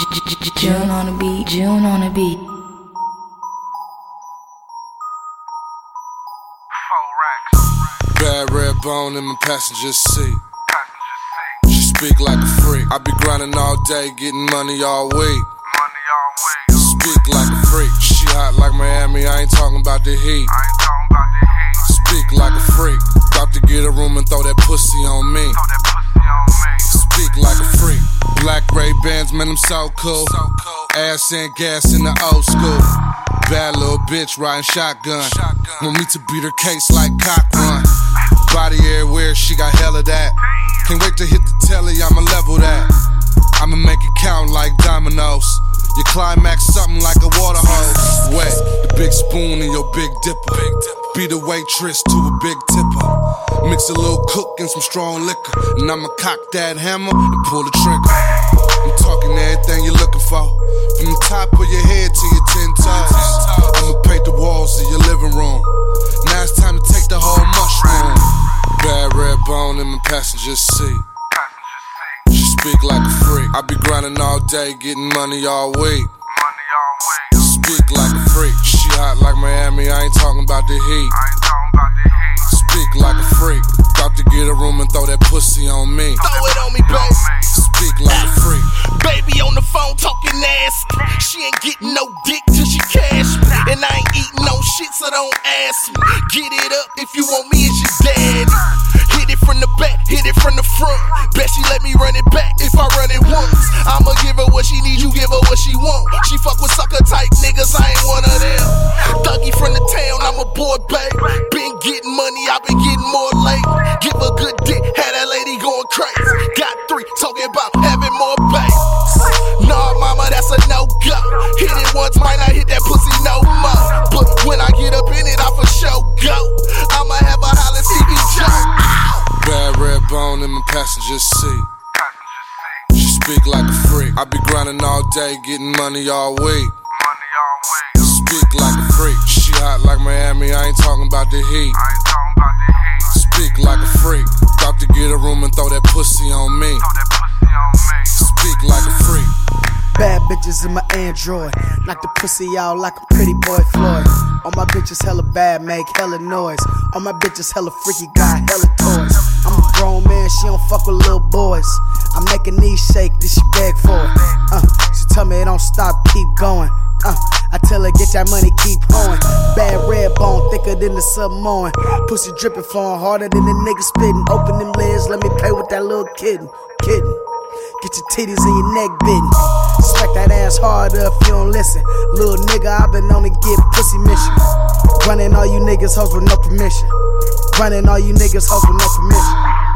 June on the beat, June on the beat. Bad red bone in my passenger seat. She speak like a freak. I be grinding all day, getting money all week. Speak like a freak. She hot like Miami, I ain't talking about the heat. Speak like a freak. About to get a room and throw that pussy on me. Speak like a freak. Black Ray-Bans, man, I'm so cool. Ass and gas in the old school. Bad little bitch riding shotgun. Want me to beat her case like cock run. Body everywhere, she got hella that. Can't wait to hit the telly, I'ma level that. I'ma make it count like dominoes. You climax something like a water hose. Wet, the big spoon in your big dipper. Be the waitress to a big tipper. Mix a little cook and some strong liquor, and I'ma cock that hammer and pull the trigger. I'm talking everything you're looking for, from the top of your head to your 10 toes. I'ma paint the walls of your living room. Now it's time to take the whole mushroom. Bad red bone in my passenger seat. She speak like a freak. I be grinding all day, getting money all week. Speak like a freak. She hot like Miami, I ain't talking about the heat. Speak like a freak. About to get a room and throw that pussy on me. Throw it on me, baby. Speak like a freak. Baby on the phone talking nasty. She ain't getting no dick till she cash me. And I ain't eating no shit, so don't ask me. Get it up if you want me as your daddy. Hit it from the back, hit it from the front. Bet she let me run it back if I run it once. I'ma give her what she need, you give her what she want. She fuck with sucker type niggas, I ain't one of them. Thuggy from the town, I'm a boy, babe. Been getting money, I've been getting more late. Give a good dick, had that lady going crazy. Got 3, talking about having more babies. Nah, mama, that's a no-go. Hit it once, might not hit that pussy no more. But when I get up in it, I for sure go. I'ma have a holler CB Joe. Bad red bone in my passenger seat. She speak like a freak. I be grinding all day, getting money all week. Speak like a freak. She hot like Miami, I ain't talking about the heat. Speak like a freak. About to get a room and throw that pussy on me. Speak like a freak. Bad bitches in my Android. Knock the pussy out like a pretty boy Floyd. All my bitches hella bad, make hella noise. All my bitches hella freaky, got hella toys. I'm a grown man, she don't fuck with little boys. I make her knees shake, then she beg for it. She tell me don't stop, keep going. I tell her get that money, keep hoeing. Bad red bone, thicker than the Samoan. Pussy dripping, flowing harder than the nigga spitting. Open them lids, let me play with that little kitten. Get your titties and your neck bitten. Smack that ass harder if you don't listen. Little nigga, I been on to get pussy mission. Running all you niggas hoes with no permission. Running all you niggas hoes with no permission.